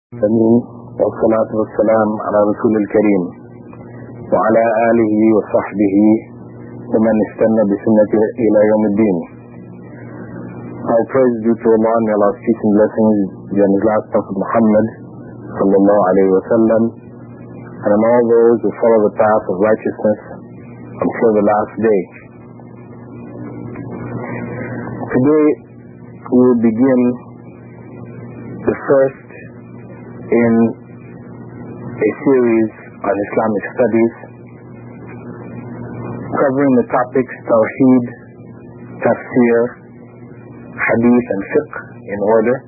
العالمين والصلاة والسلام على رسول الكريم وعلى آله وصحبه ومن استنى بسنته إلى يوم الدين. All praise due to Allah, may Allah's peace and blessings be on His last Prophet Muhammad sallallahu alayhi wa sallam, and on all those who follow the path of righteousness until the last day. Today we will begin the first in a series on Islamic studies covering the topics Tawheed, Tafsir, Hadith and Fiqh in order.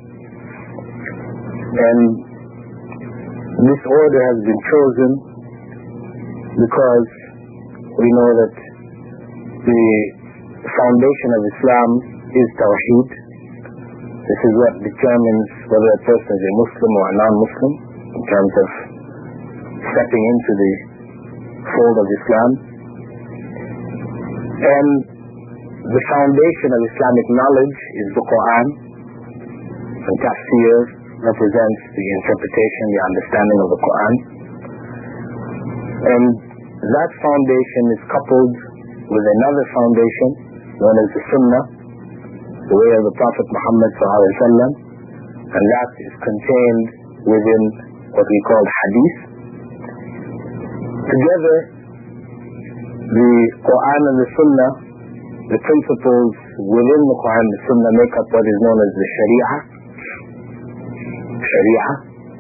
And this order has been chosen because we know that the foundation of Islam is Tawheed. This is what determines whether a person is a Muslim or a non-Muslim in terms of stepping into the fold of Islam. And the foundation of Islamic knowledge is the Quran, and Tafsir represents the interpretation, the understanding of the Quran. And that foundation is coupled with another foundation known as the Sunnah, the way of the Prophet Muhammad ﷺ, and that is contained within what we call Hadith. Together, the Quran and the Sunnah, the principles within the Quran and the Sunnah make up what is known as the Sharia,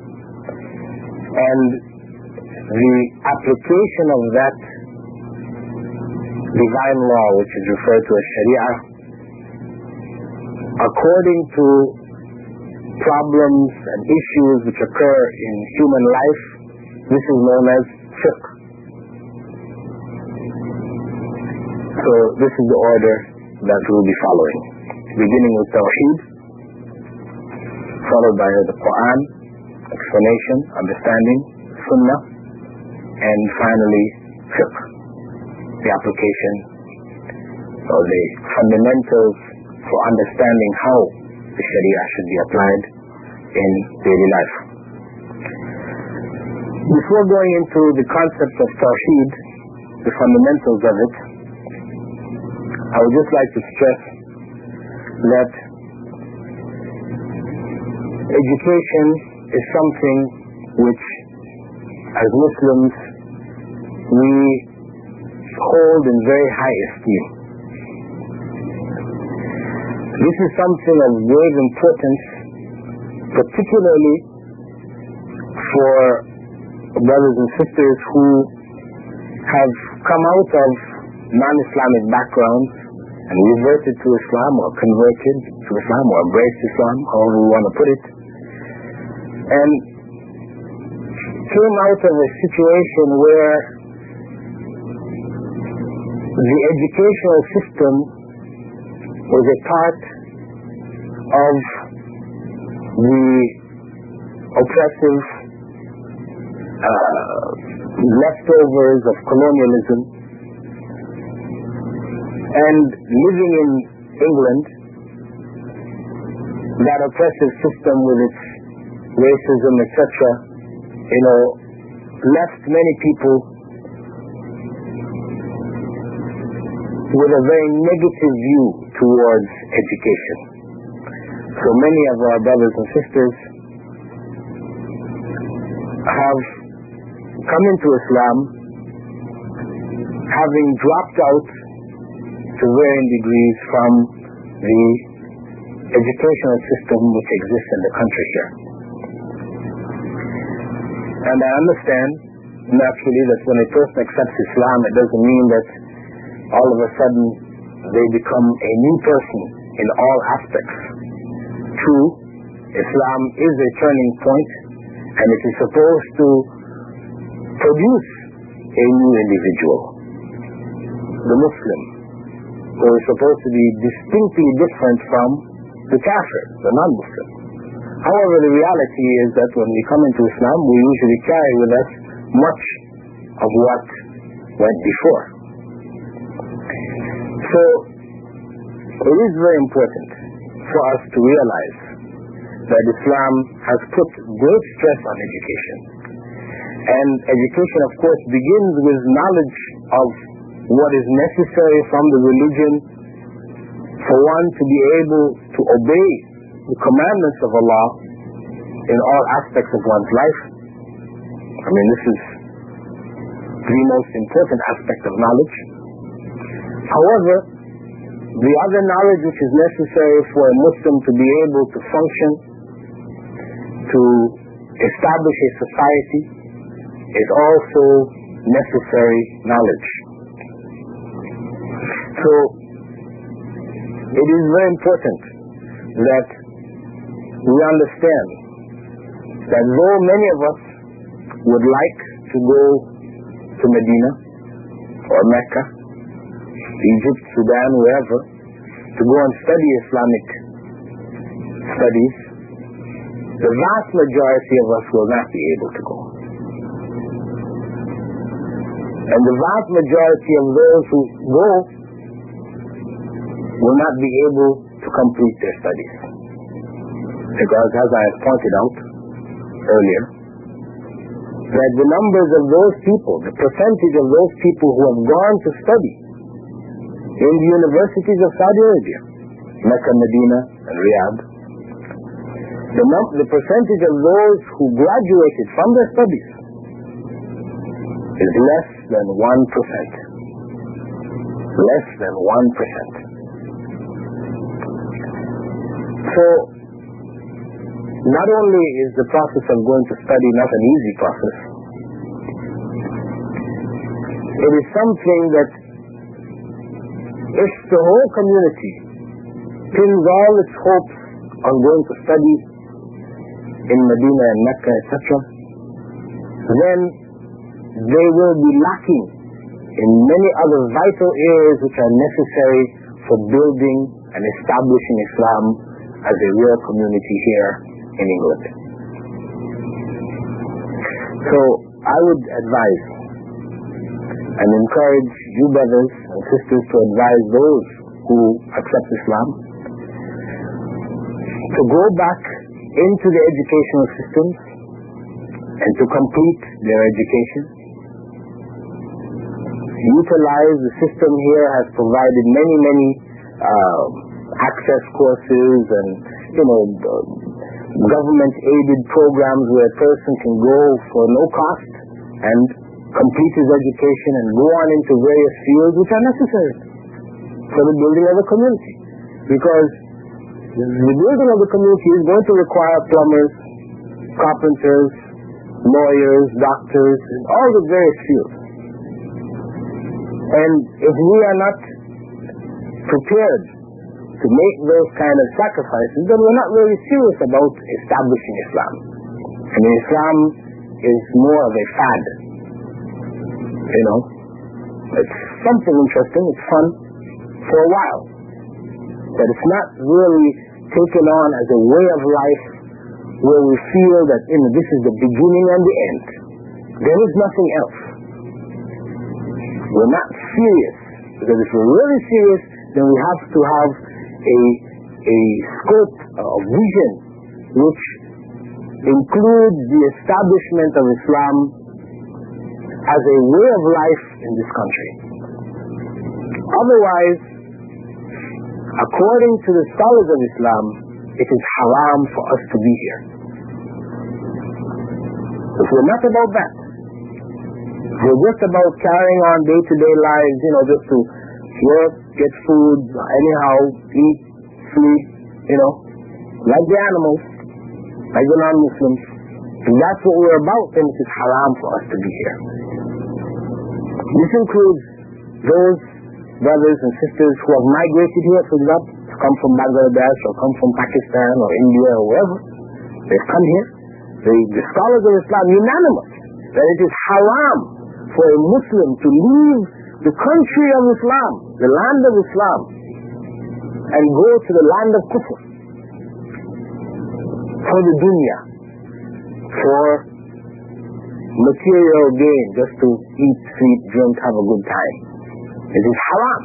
and the application of that divine law, which is referred to as Sharia, according to problems and issues which occur in human life, this is known as fiqh. So this is the order that we'll be following, beginning with Tawheed, followed by the Quran, explanation, understanding, Sunnah, and finally fiqh, the application or the fundamentals for understanding how the Sharia should be applied in daily life. Before going into the concept of Tawheed, the fundamentals of it, I would just like to stress that education is something which, as Muslims, we hold in very high esteem. This is something of great importance, particularly for brothers and sisters who have come out of non-Islamic backgrounds and reverted to Islam or converted to Islam or embraced Islam, however we want to put it, and came out of a situation where the educational system was a part of the oppressive leftovers of colonialism, and living in England, that oppressive system with its racism, etc., left many people with a very negative view towards education. So many of our brothers and sisters have come into Islam having dropped out to varying degrees from the educational system which exists in the country here. And I understand naturally that when a person accepts Islam, it doesn't mean that all of a sudden they become a new person in all aspects. True, Islam is a turning point, and it is supposed to produce a new individual, the Muslim, who is supposed to be distinctly different from the kafir, the non-Muslim. However, the reality is that when we come into Islam, we usually carry with us much of what went before. So, it is very important for us to realize that Islam has put great stress on education. And education, of course, begins with knowledge of what is necessary from the religion for one to be able to obey the commandments of Allah in all aspects of one's life. I mean, this is the most important aspect of knowledge. However, the other knowledge which is necessary for a Muslim to be able to function, to establish a society, is also necessary knowledge. So, it is very important that we understand that though many of us would like to go to Medina or Mecca, Egypt, Sudan, wherever, to go and study Islamic studies, the vast majority of us will not be able to go. And the vast majority of those who go will not be able to complete their studies. Because, as I have pointed out earlier, that the numbers of those people, the percentage of those people who have gone to study in the universities of Saudi Arabia, Mecca, Medina, and Riyadh, the percentage of those who graduated from their studies is less than 1%. Less than 1%. So, not only is the process of going to study not an easy process, it is something that if the whole community pins all its hopes on going to study in Medina and Mecca, etc., then they will be lacking in many other vital areas which are necessary for building and establishing Islam as a real community here in England. So I would advise and encourage you brothers and sisters to advise those who accept Islam to go back into the educational systems and to complete their education. Utilize the system here has provided many access courses and government aided programs where a person can go for no cost and complete his education and go on into various fields which are necessary for the building of the community. Because the building of the community is going to require plumbers, carpenters, lawyers, doctors, and all the various fields. And if we are not prepared to make those kind of sacrifices, then we're not really serious about establishing Islam. I mean, Islam is more of a fad. It's something interesting, it's fun for a while. But it's not really taken on as a way of life where we feel that this is the beginning and the end. There is nothing else. We're not serious. Because if we're really serious, then we have to have a scope of vision which includes the establishment of Islam as a way of life in this country. Otherwise, according to the scholars of Islam, it is haram for us to be here. If we're not about that, if we're just about carrying on day-to-day lives, just to work, get food, anyhow, eat, sleep, like the animals, like the non-Muslims, if that's what we're about, then it is haram for us to be here. This includes those brothers and sisters who have migrated here, for example, come from Bangladesh or come from Pakistan or India or wherever. They've come here. The scholars of Islam unanimous that it is haram for a Muslim to leave the country of Islam, the land of Islam, and go to the land of Kufr for the dunya, for material gain, just to eat, sleep, drink, have a good time. It is haram.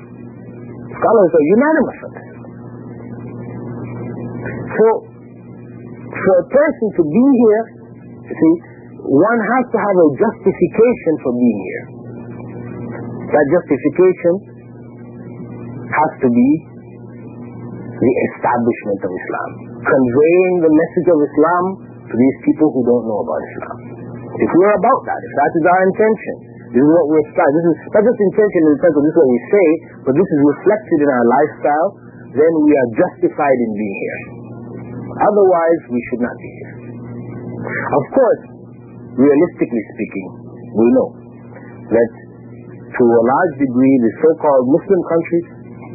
Scholars are unanimous on this. So, For a person to be here, you see, one has to have a justification for being here. That justification has to be the establishment of Islam, conveying the message of Islam to these people who don't know about Islam. If we're about that, if that is our intention, this is what we're striving. This is not just intention in the sense of this is what we say, but this is reflected in our lifestyle, then we are justified in being here. Otherwise, we should not be here. Of course, realistically speaking, we know that to a large degree, the so-called Muslim countries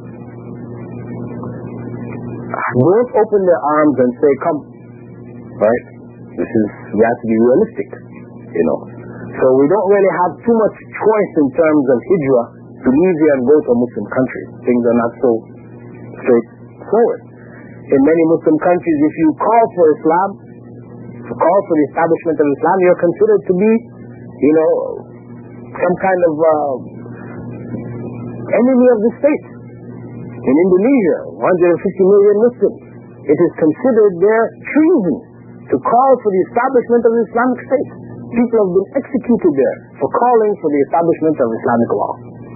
don't open their arms and say, come, right? We have to be realistic, you know. So we don't really have too much choice in terms of hijrah to leave here and go to a Muslim country. Things are not so straightforward. In many Muslim countries, if you call for Islam, call for the establishment of Islam, you're considered to be, you know, some kind of enemy of the state. In Indonesia, 150 million Muslims, it is considered their treason to call for the establishment of the Islamic State. People have been executed there for calling for the establishment of Islamic law.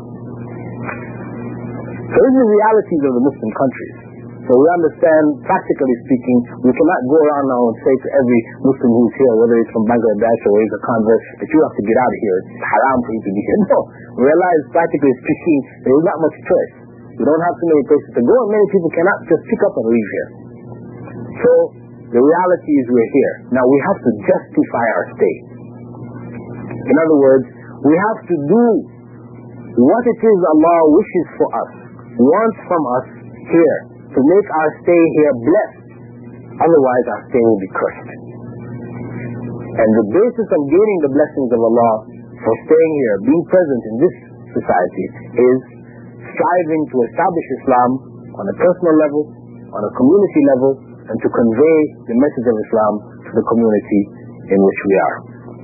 So these are the realities of the Muslim countries. So we understand, practically speaking, we cannot go around now and say to every Muslim who's here, whether he's from Bangladesh or he's a convert, that you have to get out of here. It's haram for you to be here. No. Realize, practically speaking, there is not much choice. We don't have too many places to go, and many people cannot just pick up and leave here. So the reality is we're here. Now we have to justify our stay. In other words, we have to do what it is Allah wishes for us, wants from us here, to make our stay here blessed. Otherwise our stay will be cursed. And the basis of gaining the blessings of Allah for staying here, being present in this society, is striving to establish Islam on a personal level, on a community level, and to convey the message of Islam to the community in which we are.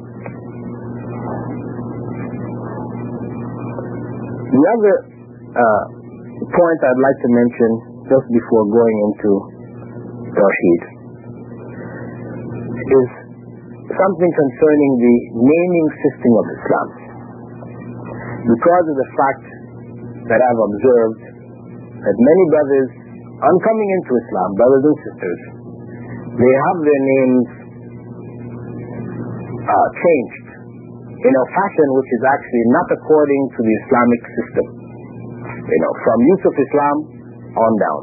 The other point I'd like to mention just before going into Tawheed is something concerning the naming system of Islam. Because of the fact that I've observed that many brothers, on coming into Islam, brothers and sisters, they have their names changed in a fashion which is actually not according to the Islamic system. You know, from use of Islam on down.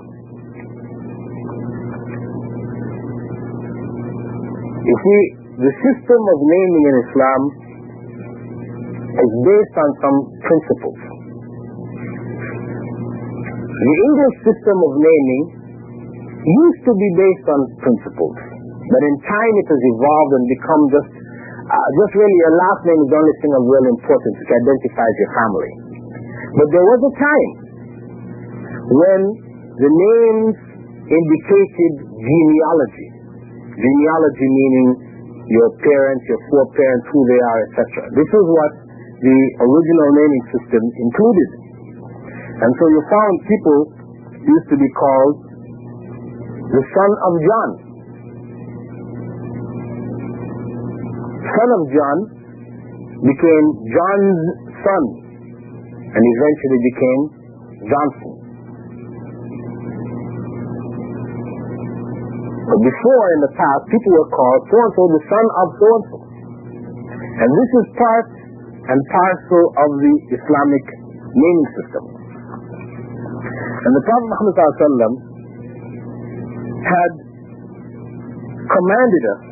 The system of naming in Islam is based on some principles. The English system of naming used to be based on principles, but in time it has evolved and become just really your last name is the only thing of real importance, which identifies your family. But there was a time when the names indicated genealogy. Genealogy meaning your parents, your foreparents, who they are, etc. This is what the original naming system included. And so you found people used to be called the son of John. Son of John became John's son and eventually became Johnson. But before, in the past, people were called so-and-so, the son of so-and-so. And this is part and parcel of the Islamic naming system. And the Prophet Muhammad ﷺ had commanded us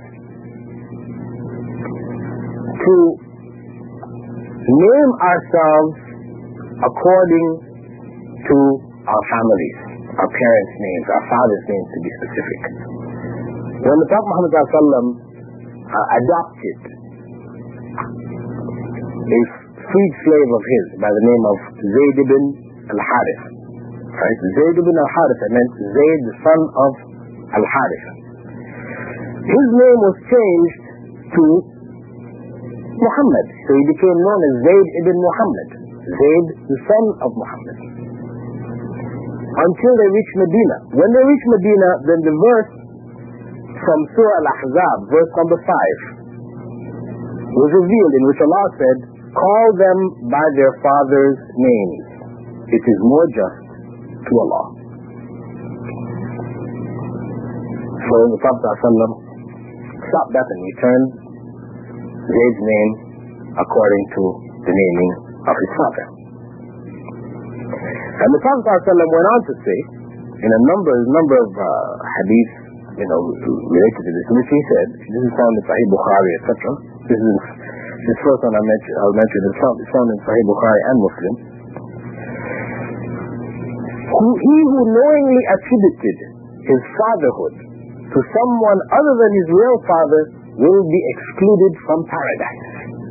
to name ourselves according to our families, our parents' names, our fathers' names to be specific. When the Prophet Muhammad ﷺ adopted a freed slave of his by the name of Zayd ibn al-Harith, right? Zayd ibn al-Harith meant Zayd, the son of al-Harith. His name was changed to Muhammad, so he became known as Zayd ibn Muhammad, Zayd, the son of Muhammad, until they reached Medina. When they reached Medina, then the verse from Surah Al-Ahzab, verse number 5, was revealed, in which Allah said, call them by their fathers' names. It is more just to Allah. So the Prophet ﷺ stopped that and returned Zayd's name according to the naming of his father. And the Prophet ﷺ went on to say, in a number of hadiths, related to this, in which he said, this is found in Sahih Bukhari, etc. This first one I'll mention is found in Sahih Bukhari and Muslim. He who knowingly attributed his fatherhood to someone other than his real father will be excluded from paradise.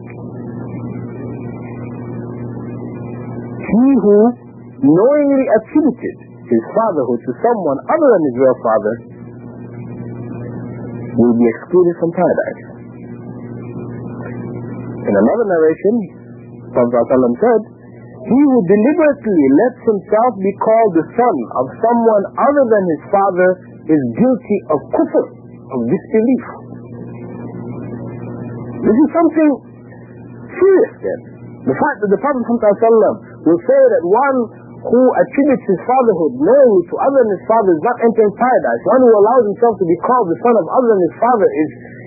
He who knowingly attributed his fatherhood to someone other than his real father will be excluded from paradise. In another narration, Prophet ﷺ said, he who deliberately lets himself be called the son of someone other than his father is guilty of kufr, of disbelief. This is something serious then. The fact that the Prophet ﷺ will say that one who attributes his fatherhood knowingly to other than his father is not entering paradise. One who allows himself to be called the son of other than his father is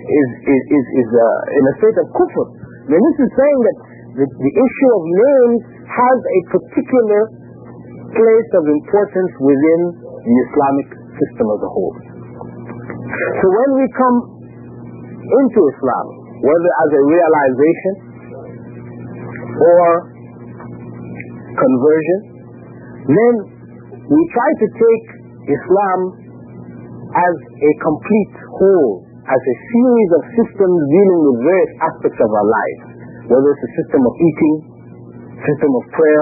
in a state of kufr. Then this is saying that the issue of names has a particular place of importance within the Islamic system as a whole. So when we come into Islam, whether as a realization or conversion, then we try to take Islam as a complete whole, as a series of systems dealing with various aspects of our lives, whether it's a system of eating, system of prayer,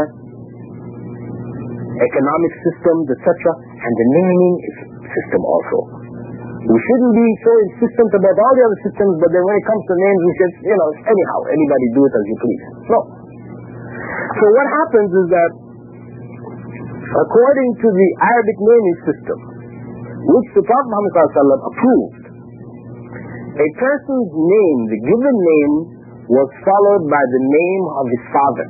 economic systems, etc., and the naming system also. We shouldn't be so insistent about all the other systems, but then when it comes to names, we just, anyhow, anybody do it as you please. No. So what happens is that, according to the Arabic naming system, which the Prophet Muhammad ﷺ approved, a person's name, the given name, was followed by the name of his father.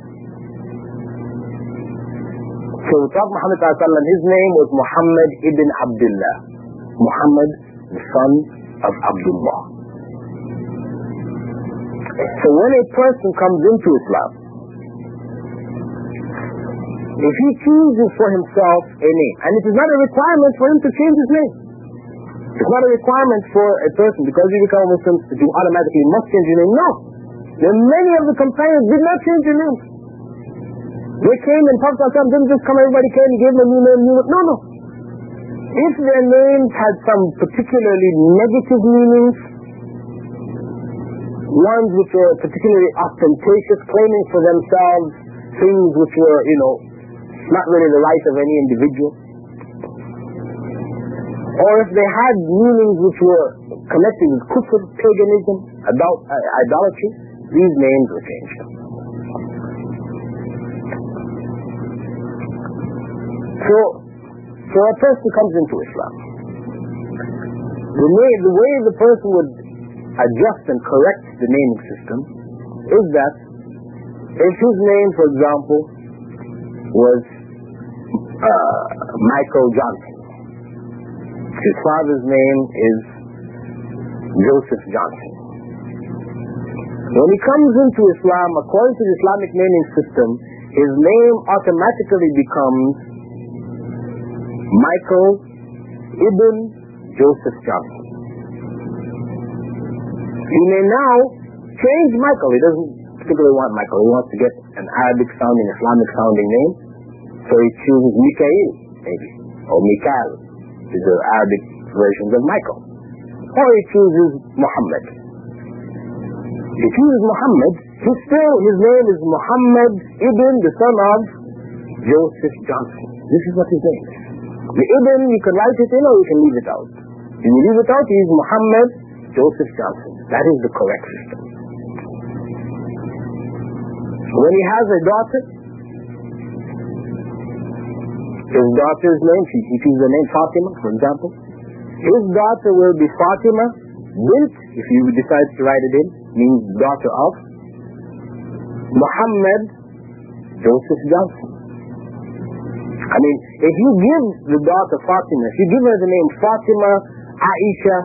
So the Prophet Muhammad ﷺ, his name was Muhammad ibn Abdullah. Muhammad, the son of Abdullah. So when a person comes into Islam, if he chooses for himself a name, and it is not a requirement for him to change his name. It's not a requirement for a person, because you become a Muslim, that you automatically must change your name. No. There are many of the companions did not change their names. They came and Prophet ﷺ didn't just come, everybody came and gave them a new name, No. If their names had some particularly negative meanings, ones which were particularly ostentatious, claiming for themselves things which were, not really the right of any individual, or if they had meanings which were connected with kufr, paganism, idolatry, these names were changed. So a person comes into Islam. The way the person would adjust and correct the naming system is that if his name, for example, was Michael Johnson, his father's name is Joseph Johnson. When he comes into Islam, according to the Islamic naming system, his name automatically becomes Michael ibn Joseph Johnson. He may now change Michael. He doesn't particularly want Michael. He wants to get an Arabic sounding, Islamic sounding name. So he chooses Mikhail, maybe, or Mikhail, is the Arabic versions of Michael. Or he chooses Muhammad. He chooses Muhammad. His name is Muhammad ibn, the son of Joseph Johnson. This is what his name is. The ibn, you can write it in or you can leave it out. If you leave it out, he is Muhammad Joseph Johnson. That is the correct system. When he has a daughter, his daughter's name, he chooses the name Fatima, for example. His daughter will be Fatima bint, if you decide to write it in, means daughter of Muhammad Joseph Johnson. I mean, if you give the daughter Fatima, if you give her the name Fatima Aisha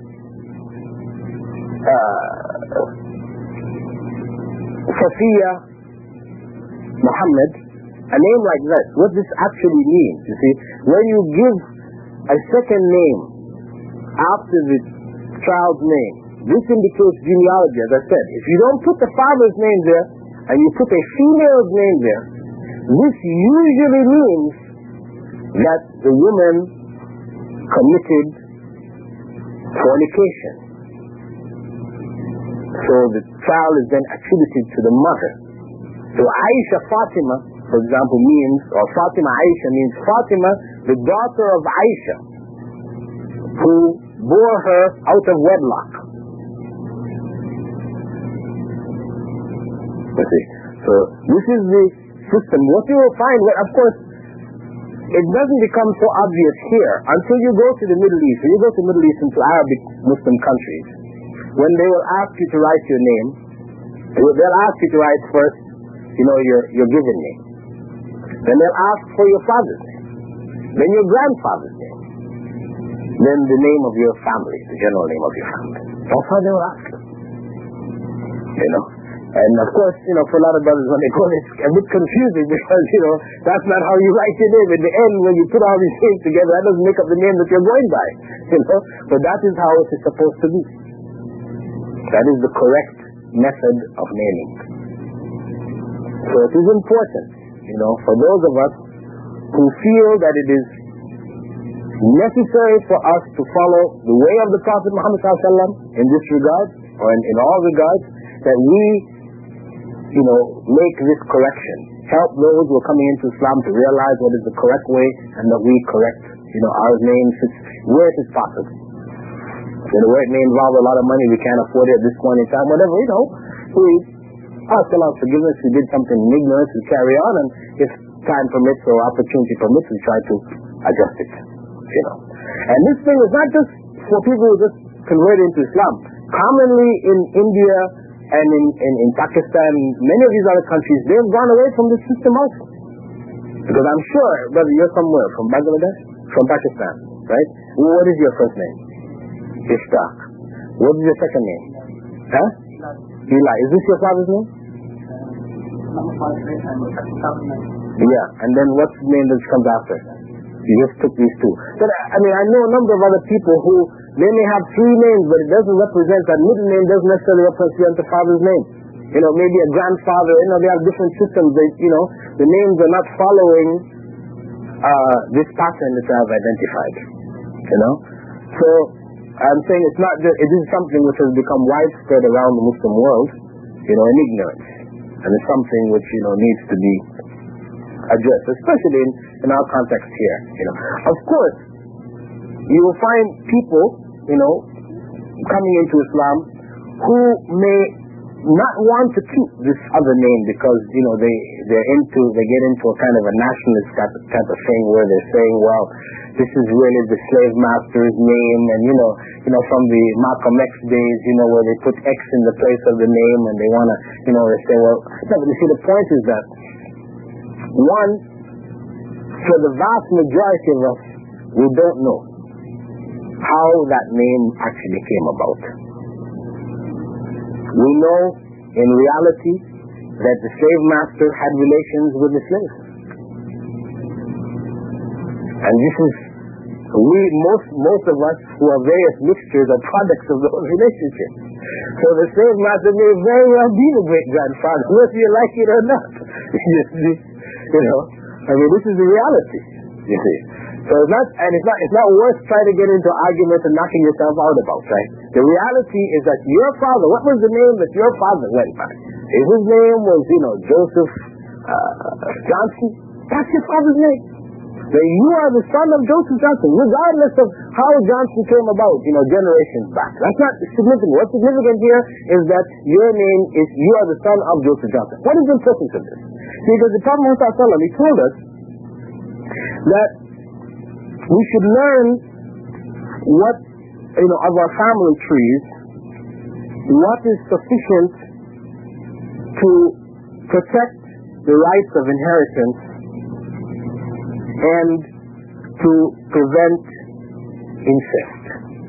Sophia Muhammad, a name like that, what this actually means, you see, when you give a second name after the child's name, this indicates genealogy, as I said. If you don't put the father's name there, and you put a female's name there, this usually means that the woman committed fornication. So the child is then attributed to the mother. So Aisha Fatima, for example, means, or Fatima Aisha means Fatima, the daughter of Aisha, who bore her out of wedlock. You see? So this is the system. What you will find, well, of course, it doesn't become so obvious here until you go to the Middle East. When you go to the Middle East into Arabic Muslim countries, when they will ask you to write your name, they'll ask you to write first, your given name. Then they'll ask for your father's name. Then your grandfather's name. Then the name of your family, the general name of your family. That's how they will ask you. And of course, for a lot of brothers, when they go, it's a bit confusing because, that's not how you write your name. In the end, when you put all these names together, that doesn't make up the name that you're going by, But that is how it is supposed to be. That is the correct method of naming. So it is important, for those of us who feel that it is necessary for us to follow the way of the Prophet Muhammad ﷺ in this regard, or in all regards, that we make this correction. Help those who are coming into Islam to realize what is the correct way, and that we correct, our names where it is possible. Where it may involve a lot of money, we can't afford it at this point in time, whatever, we ask Allah's forgiveness, we did something in ignorance, we carry on, and if time permits or opportunity permits, we try to adjust it, And this thing is not just for people who just convert into Islam. Commonly in India, and in Pakistan, many of these other countries, they've gone away from this system also. Because I'm sure, brother, you're somewhere, from Bangladesh? From Pakistan, right? What is your first name? Ishtaq. What is your second name? Huh? Eli. Is this your father's name? Yeah, and then what's the name that comes after? You just took these two. But I know a number of other people who, they may have three names, but it doesn't represent, that middle name doesn't necessarily represent the father's name. Maybe a grandfather, they have different systems. The names are not following this pattern that I have identified. So I'm saying it's not just, it is something which has become widespread around the Muslim world, in ignorance. And it's something which, needs to be addressed, especially in our context here. Of course, you will find people, coming into Islam who may not want to keep this other name because, they get into a kind of a nationalist type of thing where they're saying, well, this is really the slave master's name, and from the Malcolm X days, where they put X in the place of the name, and they want to, they say, well, no, but you see, the point is that, one, for the vast majority of us, we don't know how that name actually came about. We know, in reality, that the slave master had relations with the slaves. And this is, most of us who are various mixtures are products of those relationships. So the slave master may very well be the great-grandfather, whether you like it or not. This is the reality, you see. So it's not worth trying to get into arguments and knocking yourself out about, right? The reality is that your father, what was the name that your father went by? If his name was, Joseph Johnson, that's your father's name. Then you are the son of Joseph Johnson, regardless of how Johnson came about, generations back. That's not significant. What's significant here is that your name is, you are the son of Joseph Johnson. What is the importance of this? Because the Prophet Muhammad, he told us that we should learn what, of our family trees, what is sufficient to protect the rights of inheritance and to prevent incest,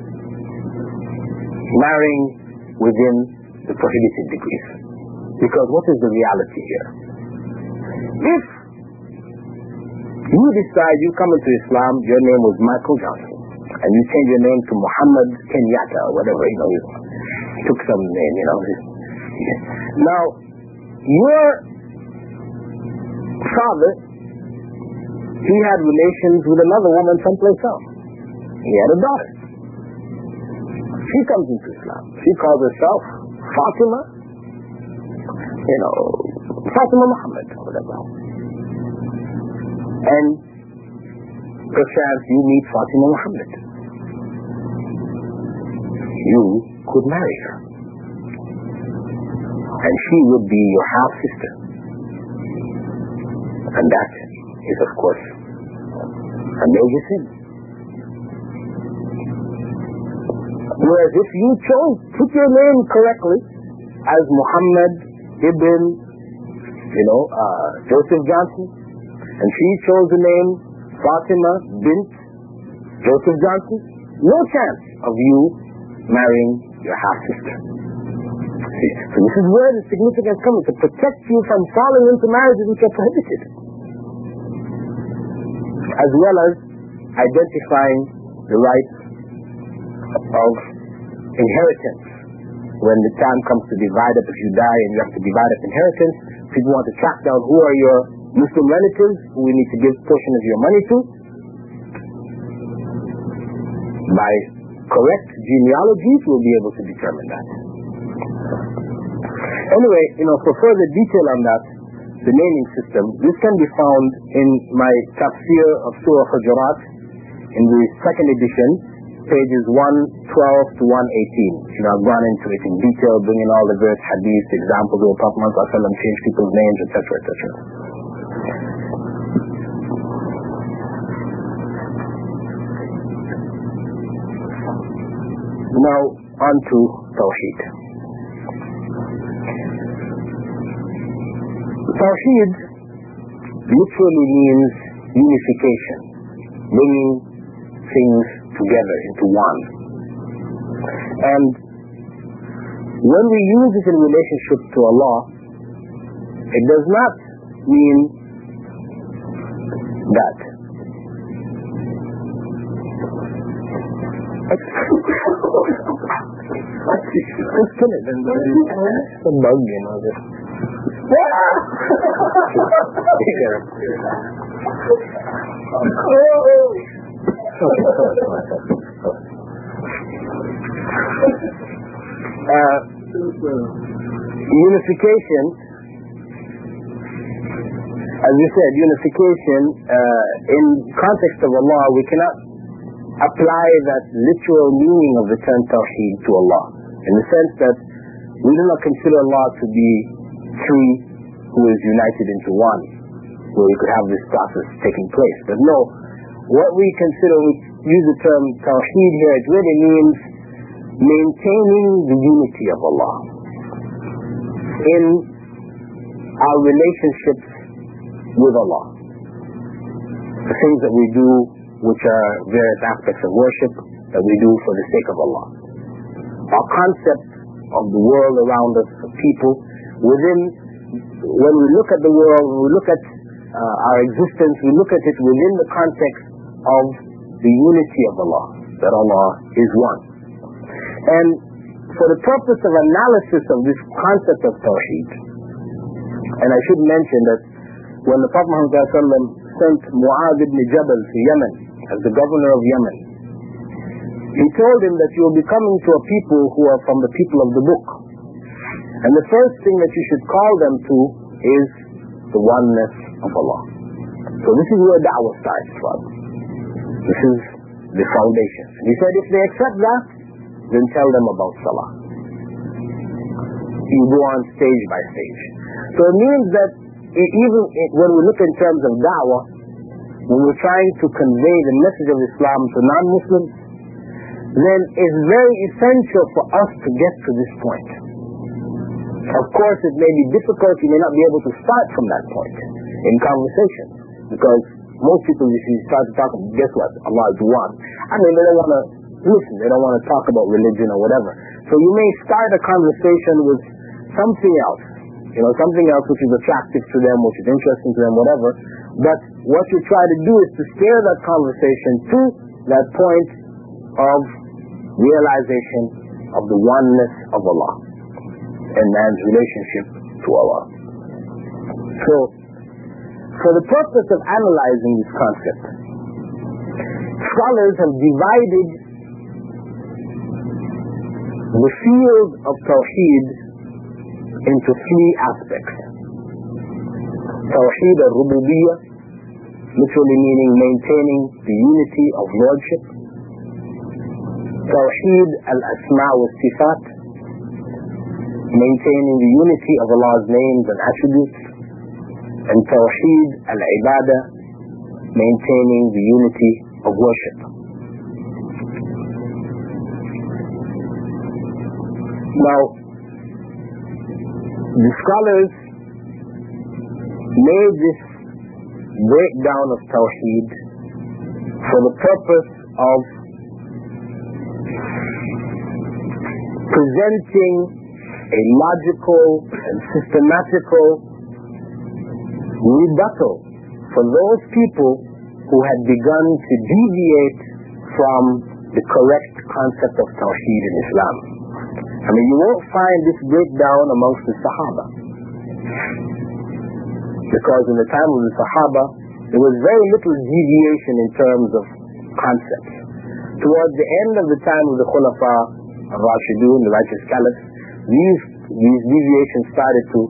marrying within the prohibited degrees. Because what is the reality here? If you decide you come into Islam, your name was Michael Johnson, and you change your name to Muhammad Kenyatta or whatever, you took some name, Now, your father, he had relations with another woman someplace else. He had a daughter. She comes into Islam. She calls herself Fatima, Fatima Muhammad or whatever. And perchance you meet Fatima Muhammad. You could marry her. And she would be your half-sister. And that is, of course, a major sin. Whereas if you put your name correctly as Muhammad ibn, Joseph Johnson, and she chose the name Fatima bint Joseph Johnson, no chance of you marrying your half-sister. So this is where the significance comes, to protect you from falling into marriages which are prohibited, as well as identifying the rights of inheritance. When the time comes to divide up, if you die and you have to divide up inheritance, people want to track down who are your Muslim relatives who we need to give a portion of your money to. By correct genealogies, we'll be able to determine that. Anyway, for further detail on that, the naming system, this can be found in my tafsir of Surah Hujurat in the second edition, pages 112 to 118. I've gone into it in detail, bringing all the various hadiths, examples where Prophet Muhammad changed people's names, etc., etc. Now, on to Tawheed. Tawheed literally means unification, bringing things together into one. And when we use it in relationship to Allah, it does not mean that. Let's kill it. It's a bug, this. Unification, as we said, unification in context of Allah, we cannot apply that literal meaning of the term Tawheed to Allah, in the sense that we do not consider Allah to be three who is united into one, where we could have this process taking place. But no, what we consider, we use the term Tawheed here, it really means maintaining the unity of Allah in our relationships with Allah. The things that we do, which are various aspects of worship that we do for the sake of Allah. Our concept of the world around us, of people, when we look at the world, when we look at our existence, we look at it within the context of the unity of Allah, that Allah is one. And for the purpose of analysis of this concept of Tawheed, and I should mention that when the Prophet Muhammad sent Mu'adh ibn Jabal to Yemen as the governor of Yemen, he told him that you will be coming to a people who are from the people of the book. And the first thing that you should call them to is the oneness of Allah. So this is where da'wah starts from. This is the foundation. And he said if they accept that, then tell them about Salah. You go on stage by stage. So it means that even when we look in terms of da'wah, when we're trying to convey the message of Islam to non-Muslims, then it's very essential for us to get to this point. Of course, it may be difficult. You may not be able to start from that point in conversation, because most people, if you start to talk, guess what? Allah is one. I mean, they don't want to listen. They don't want to talk about religion or whatever. So you may start a conversation with something else, something else which is attractive to them, which is interesting to them, whatever. But what you try to do is to steer that conversation to that point of realization of the oneness of Allah and man's relationship to Allah. So, for the purpose of analyzing this concept, scholars have divided the field of Tawheed into three aspects. Tawheed al-Rububiyyah, literally meaning maintaining the unity of Lordship. Tawheed al-Asma' wa Sifat, maintaining the unity of Allah's names and attributes. And Tawheed al-Ibadah, maintaining the unity of worship. Now, the scholars made this breakdown of Tawheed for the purpose of presenting a logical and systematical rebuttal for those people who had begun to deviate from the correct concept of Tawheed in Islam. I mean, you won't find this breakdown amongst the Sahaba, because in the time of the Sahaba, there was very little deviation in terms of concepts. Towards the end of the time of the Khulafa al-Rashidun, the righteous caliphs, these deviations started to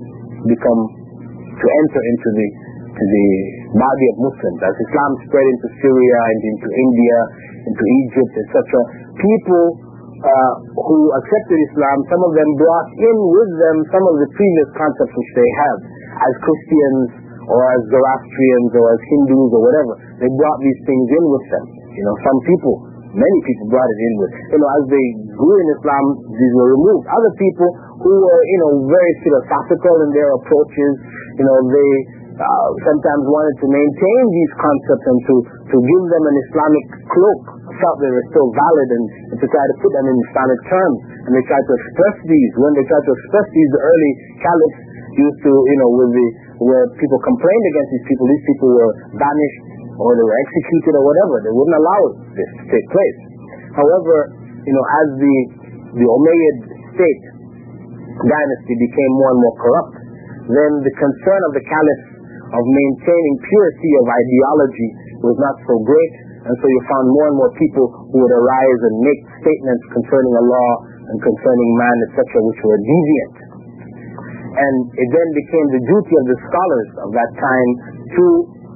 enter into the body of Muslims. As Islam spread into Syria and into India, into Egypt, etc., people who accepted Islam, some of them brought in with them some of the previous concepts which they had as Christians or as Zoroastrians or as Hindus or whatever. They brought these things in with them. Some people, many people brought it in with. As they grew in Islam, these were removed. Other people who were, very philosophical in their approaches, they sometimes wanted to maintain these concepts and to give them an Islamic cloak, felt they were still valid, and to try to put them in Islamic terms. And they tried to express these. When they tried to express these, the early caliphs used to, where people complained against these people were banished or they were executed or whatever. They wouldn't allow this to take place. However, as the Umayyad state dynasty became more and more corrupt, then the concern of the caliphs of maintaining purity of ideology was not so great, and so you found more and more people who would arise and make statements concerning Allah and concerning man, etc., which were deviant. And it then became the duty of the scholars of that time to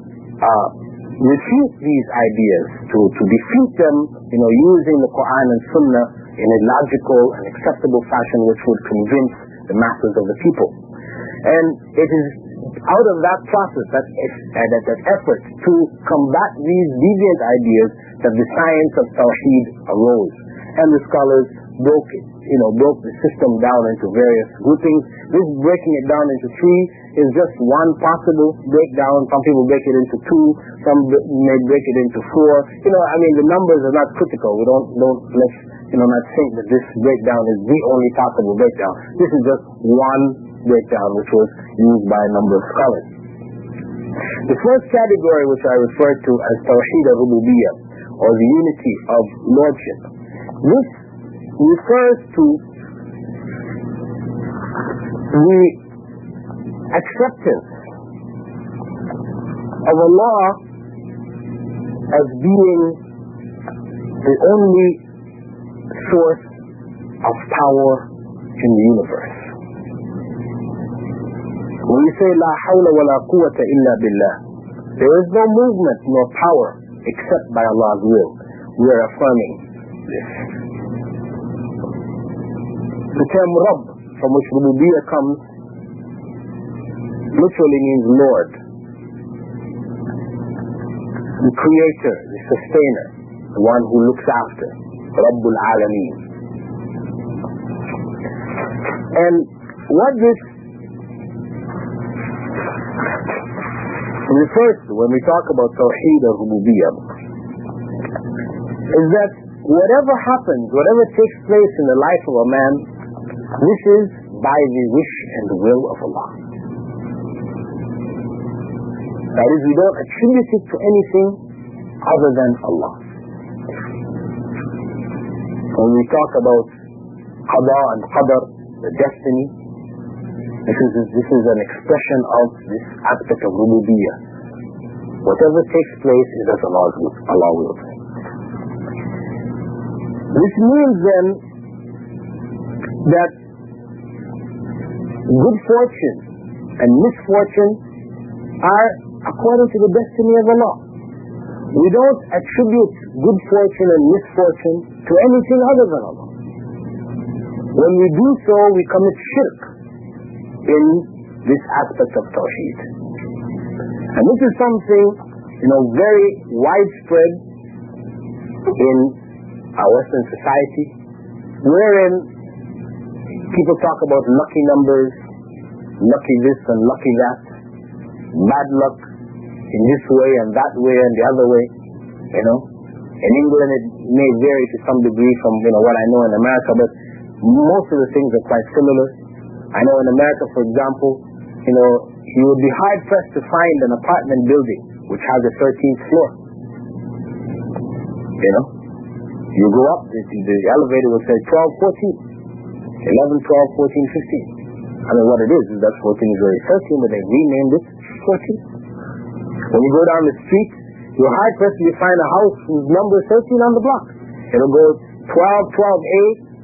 refute these ideas, to defeat them, using the Quran and Sunnah in a logical and acceptable fashion which would convince the masses of the people. And it is out of that process, that effort to combat these deviant ideas, that the science of Tawheed arose. And the scholars broke the system down into various groupings. This breaking it down into three is just one possible breakdown. Some people break it into two, some may break it into four. The numbers are not critical. Let's not think that this breakdown is the only possible breakdown. This is just one breakdown which was used by a number of scholars. The first category, which I referred to as Tawheed al-Rububiyyah, or the unity of Lordship, this refers to the acceptance of Allah as being the only source of power in the universe. When we say La hawla wa la quwwata illa billah, there is no movement nor power except by Allah's will. We are affirming this. The term Rabb, from which Rububiyyah comes, literally means Lord, the creator, the sustainer, the one who looks after. Rabbul Alameen. And what this refers to when we talk about Tawheed al-Rububiyyah is that whatever happens, whatever takes place in the life of a man, this is by the wish and the will of Allah. That is, we don't attribute it to anything other than Allah. When we talk about Qada and Qadar, the destiny, this is an expression of this aspect of Rububiyyah. Whatever takes place is as Allah wills. This means then that good fortune and misfortune are according to the destiny of Allah. We don't attribute good fortune and misfortune to anything other than Allah. When we do so, we commit shirk in this aspect of Tawheed. And this is something, very widespread in our Western society, wherein people talk about lucky numbers, lucky this and lucky that, bad luck in this way and that way and the other way. In England it may vary to some degree from what I know in America, but most of the things are quite similar. I know in America, for example, you would be hard pressed to find an apartment building which has a 13th floor. You go up, the elevator will say 12, 14, 11, 12, 14, 15. I mean, what it is that 14 is really 13, but they renamed it 14. When you go down the street, you're hard pressed to find a house whose number is 13 on the block. It'll go 12, 12A,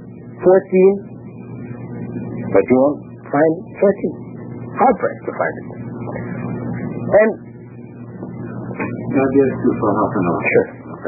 14, but you won't find 13. Hard pressed to find it. And I'll get you for half an hour. Sure.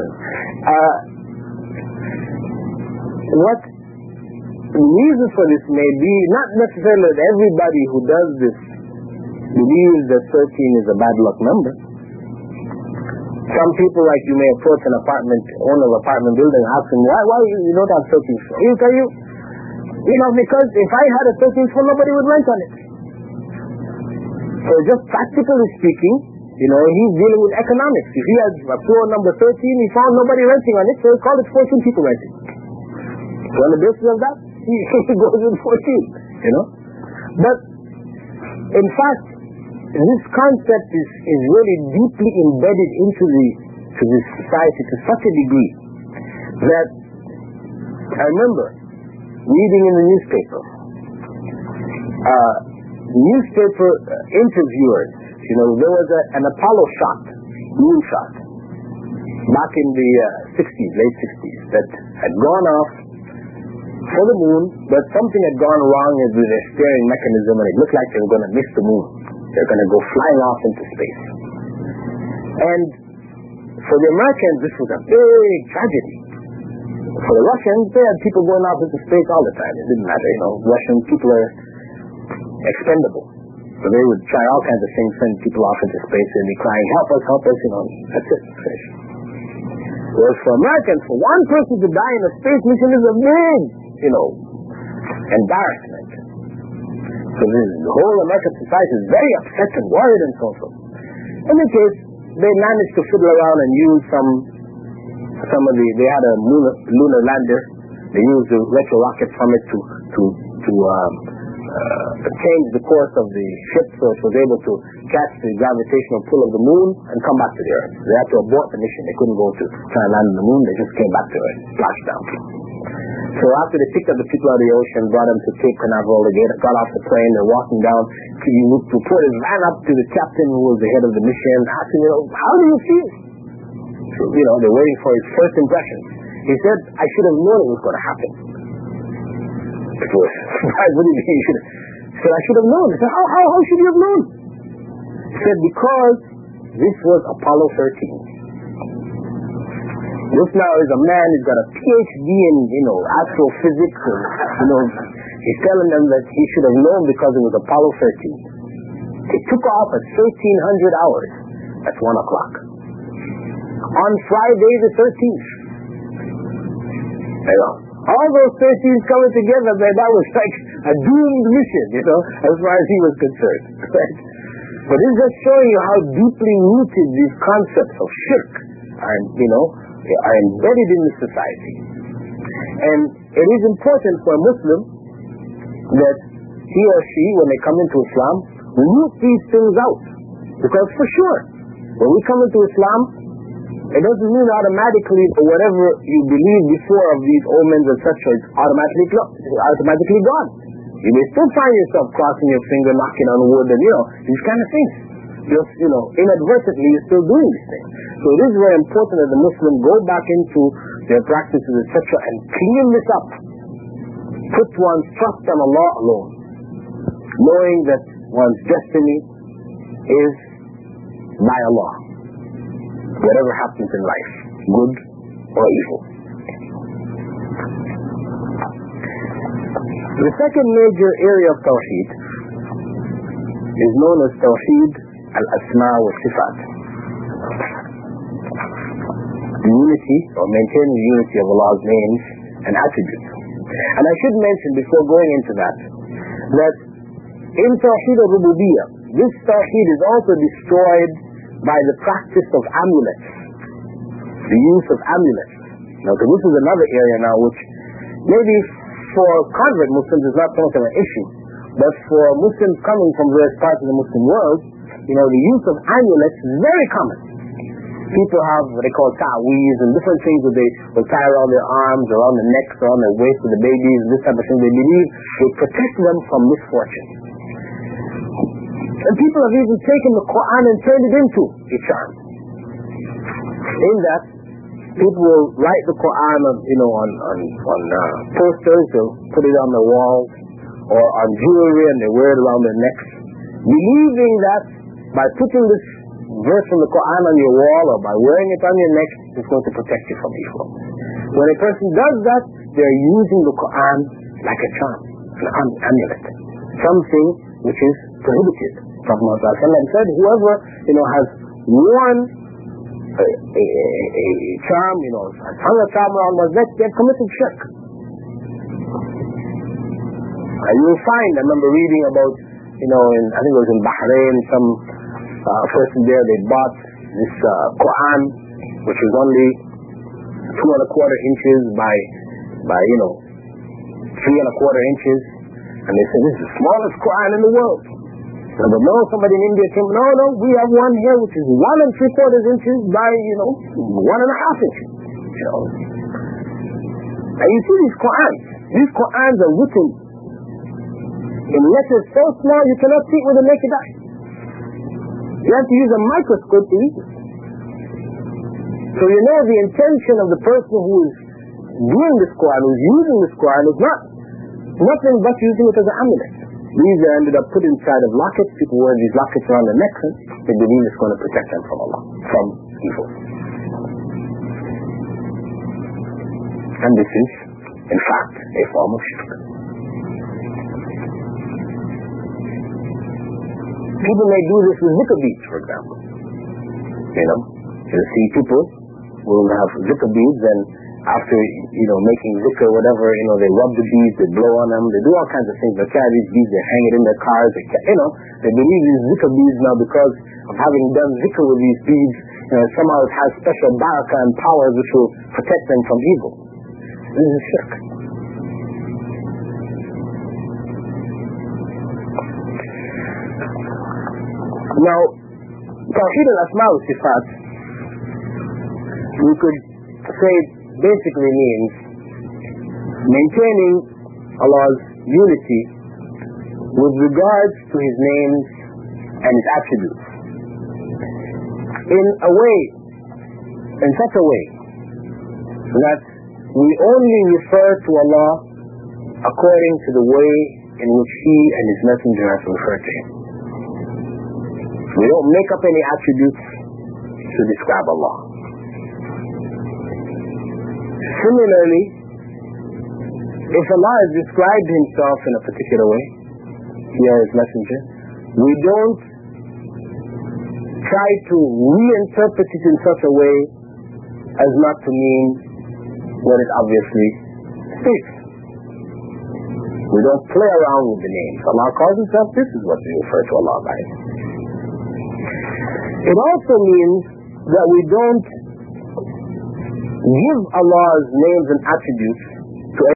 What the reason for this may be not necessarily that everybody who does this believes that 13 is a bad luck number. Some people, like you may approach an owner of an apartment building and ask him, why you don't have 13th floor? He'll tell you, because if I had a 13th floor, nobody would rent on it. So just practically speaking, he's dealing with economics. If he has a floor number 13, he found nobody renting on it, so he called it 14 people renting. So on the basis of that, he goes with 14, But, in fact, this concept is really deeply embedded into this society to such a degree that I remember reading in the newspaper, newspaper interviewers, there was an Apollo shot, moon shot, back in the 60s, late 60s, that had gone off for the moon, but something had gone wrong with their steering mechanism and it looked like they were going to miss the moon. They're going to go flying off into space. And for the Americans, this was a big tragedy. For the Russians, they had people going off into space all the time. It didn't matter, Russian people are expendable. So they would try all kinds of things, send people off into space and be crying, help us, that's it, finish. Whereas for Americans, for one person to die in a space mission is a big, embarrassment. So the whole American society is very upset and worried and so on. In any case, they managed to fiddle around and use they had a lunar lander. They used the retro rocket from it to change the course of the ship so it was able to catch the gravitational pull of the moon and come back to the Earth. They had to abort the mission. They couldn't go to try and land on the moon. They just came back to Earth, splashed down. So after they picked up the people out of the ocean, brought them to Cape Canaveral, they got off the plane, they're walking down. He reported, ran up to the captain who was the head of the mission, asking, how do you feel? So, they're waiting for his first impression. He said, I should have known it was going to happen. So, what do you mean? He said, I should have known. He said, how should you have known? He said, because this was Apollo 13. This now is a man who's got a PhD in, astrophysics. He's telling them that he should have known because it was Apollo 13. It took off at 1300 hours. That's 1 o'clock. On Friday the 13th. All those 13 coming together, man, that was like a doomed mission, as far as he was concerned. Right? But it's just showing you how deeply rooted these concepts of shirk are, are embedded in the society. And it is important for a Muslim that he or she, when they come into Islam, root these things out. Because for sure, when we come into Islam, it doesn't mean automatically that whatever you believed before of these omens, etc., is automatically gone. You may still find yourself crossing your finger, knocking on wood, and these kind of things. Just, inadvertently you're still doing these things. So it is very important that the Muslim go back into their practices, etc., and clean this up. Put one's trust on Allah alone, knowing that one's destiny is by Allah, whatever happens in life, good or evil. The second major area of Tawheed is known as Tawheed al-Asma wa Sifat. The unity, or maintaining the unity of Allah's names and attributes. And I should mention before going into that in Tawheed al-Rububiyyah, this Tawheed is also destroyed by the practice of amulets, the use of amulets. Now, so this is another area now which maybe for convert Muslims is not so much of an issue, but for Muslims coming from various parts of the Muslim world, the use of amulets is very common. People have what they call ta'weez and different things that they will tie around their arms, around their necks, around their waist of the babies, and this type of thing. They believe will protect them from misfortune. And people have even taken the Quran and turned it into a charm. In that, people will write the Quran on posters, they'll put it on the walls, or on jewelry, and they wear it around their necks, believing that by putting this verse from the Quran on your wall or by wearing it on your neck, it's going to protect you from evil. When a person does that, they're using the Quran like a charm, an amulet, something which is prohibited. Prophet Muhammad said, whoever has worn a charm, has hung a charm around one's neck, they've committed shirk. You'll find, I remember reading about, I think it was in Bahrain, some person there, they bought this Quran, which was only 2¼ inches by 3¼ inches, and they said, this is the smallest Quran in the world. But no, somebody in India came, no, we have one here which is 1¾ inches by, 1½ inches. And you see these Qurans are written in letters so small you cannot see it with the naked eye. You have to use a microscope to read it. So the intention of the person who is doing this Quran, who is using this Quran, is nothing but using it as an amulet. These are ended up put inside of lockets. People wear these lockets around their necks, and they believe it's going to protect them from Allah, from evil. And this is, in fact, a form of shirk. People may do this with zikr beads, for example. You see people will have zikr beads, and after, making zikr, whatever, they rub the beads, they blow on them, they do all kinds of things. They carry these beads, they hang it in their cars, they believe these zikr beads now because of having done zikr with these beads, somehow it has special barakah and powers which will protect them from evil. This is shirk. Now, Tawheed al-Asma wa Sifat, we could say basically means maintaining Allah's unity with regards to His names and His attributes in such a way that we only refer to Allah according to the way in which He and His Messenger have referred to Him. We don't make up any attributes to describe Allah. Similarly, if Allah has described Himself in a particular way, He or His Messenger, we don't try to reinterpret it in such a way as not to mean what it obviously speaks. We don't play around with the names. Allah calls himself, this is what we refer to Allah by. It also means that we don't give Allah's names and attributes